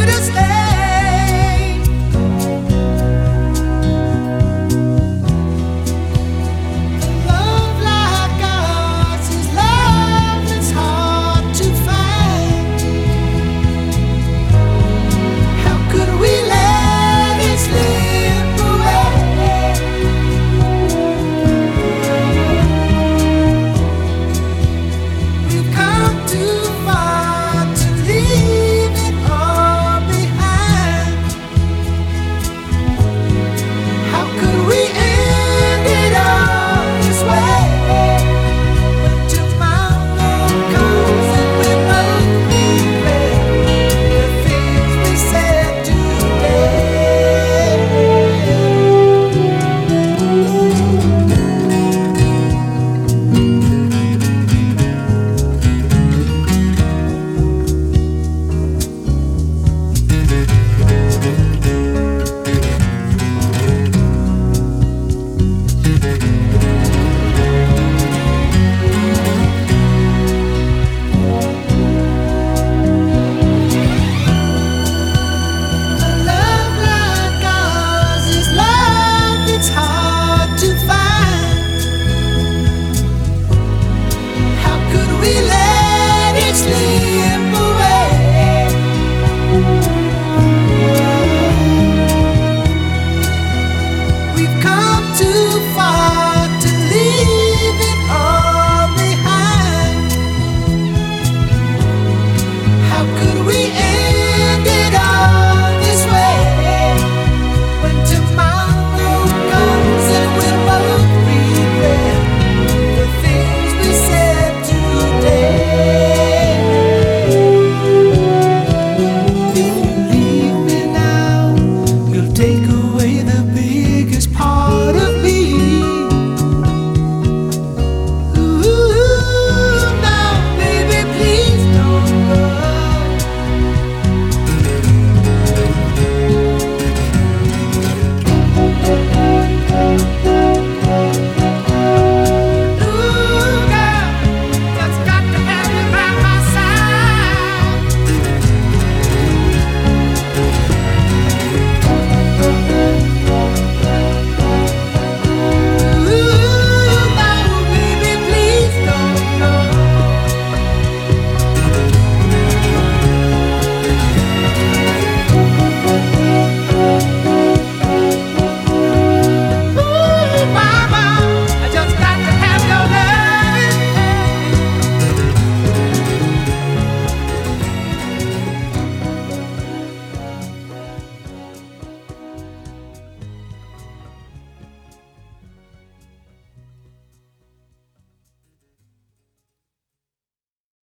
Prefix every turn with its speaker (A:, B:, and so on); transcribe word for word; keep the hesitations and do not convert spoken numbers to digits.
A: to stay. Love like ours is love that's hard to find. How could we let it slip away? We've come too far to leave it all behind. How could we end it all this way? When tomorrow comes and we both regret the things we said love like ours is love that's hard to find. How could we let it slip away?